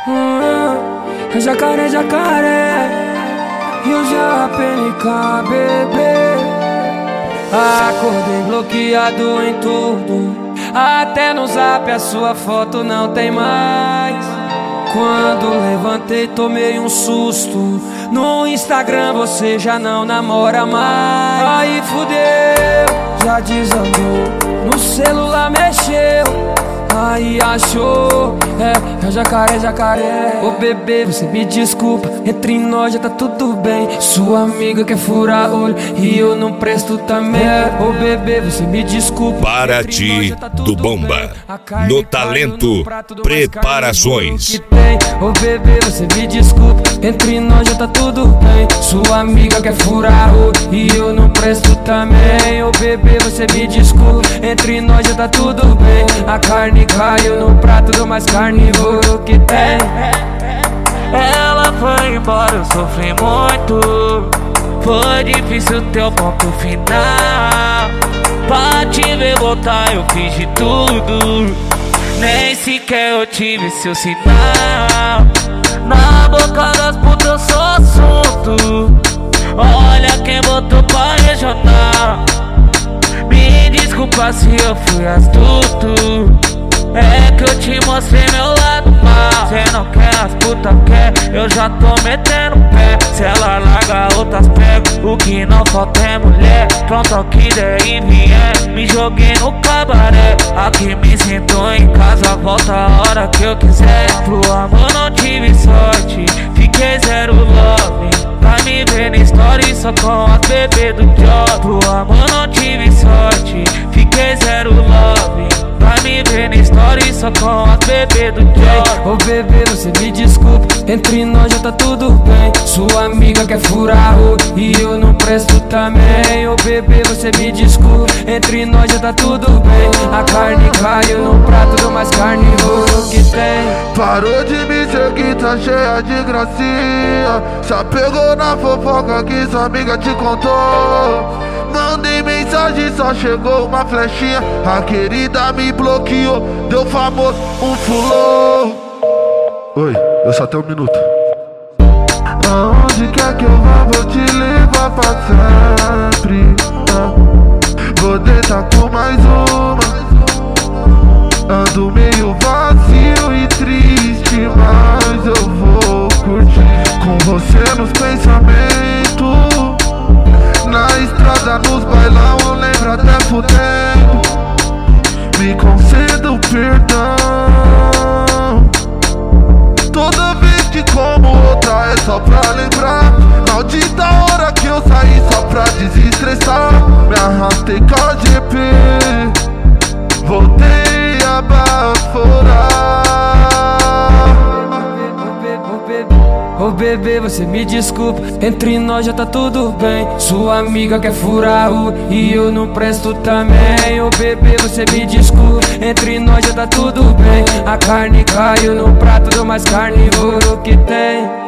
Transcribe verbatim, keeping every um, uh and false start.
hum, Jacaré, jacaré, e o J P N K, bebê. Acordei bloqueado em tudo, até no zap a sua foto não tem mais. Quando levantei tomei um susto, no Instagram você já não namora mais. Aí fudeu, já desandou, no celular mexeu, aí achou, é, é jacaré, jacaré. Ô bebê, você me desculpa, entre nós já tá tudo bem. Sua amiga quer furar olho e eu não presto também. Ô bebê, você me desculpa. Paraty do Bomba, no Talento Preparações. Ô bebê, você me desculpa, entre nós já tá tudo bem. Sua amiga quer furar olho e eu não presto também. Ô bebê, você me desculpa, entre nós já tá tudo bem. A carne caiu no prato do mais carnívoro que tem. Ela foi embora, eu sofri muito. Foi difícil ter o ponto final. Pra te ver voltar eu fiz de tudo, nem sequer eu tive seu sinal. Na boca das putas eu sou assunto. Olha quem botou pra regional. Me desculpa se eu fui astuto, é que eu te mostrei meu lado mal. Cê não quer, as putas quer, eu já tô metendo pé. Se ela larga, outras pego, o que não falta é mulher. Pronto ao que der e vier, me joguei no cabaré. Aqui me sinto em casa, volta a hora que eu quiser. Pro amor não tive sorte, fiquei zero love. Pra me ver na story só com as bebês do job. Pro amor não tive sorte, fiquei zero love. Pra me ver na story só com as bebês do job. Ô bebê, você me desculpa, entre nós já tá tudo bem. Sua amiga quer furar olho e eu não presto também. Ô bebê, você me desculpa, entre nós já tá tudo bem. A carne caiu no prato do mais carnívoro que tem. Parou de me seguir, tá cheia de gracinha. Já pegou na fofoca que sua amiga te contou. Mandei mensagem, só chegou uma flechinha. A querida me bloqueou, deu famoso, um fulô. Oi, eu só tenho um minuto. Aonde quer que eu vá, vou te levar pra sempre. Vou deitar com mais uma. Ando meio vazio e triste, mas eu vou curtir com você nos pensamentos. Na estrada, nos bailão, eu lembro até por tempo. Me conceda o perdão. Toda vez que como outra é só pra lembrar. Maldita hora que eu saí só pra desestressar. Me arrastei com a G P, voltei a baforar. Ô bebê, você me desculpa, entre nós já tá tudo bem. Sua amiga quer furar o e eu não presto também. Ô bebê, você me desculpa, entre nós já tá tudo bem. A carne caiu no prato do mais carnívoro que tem.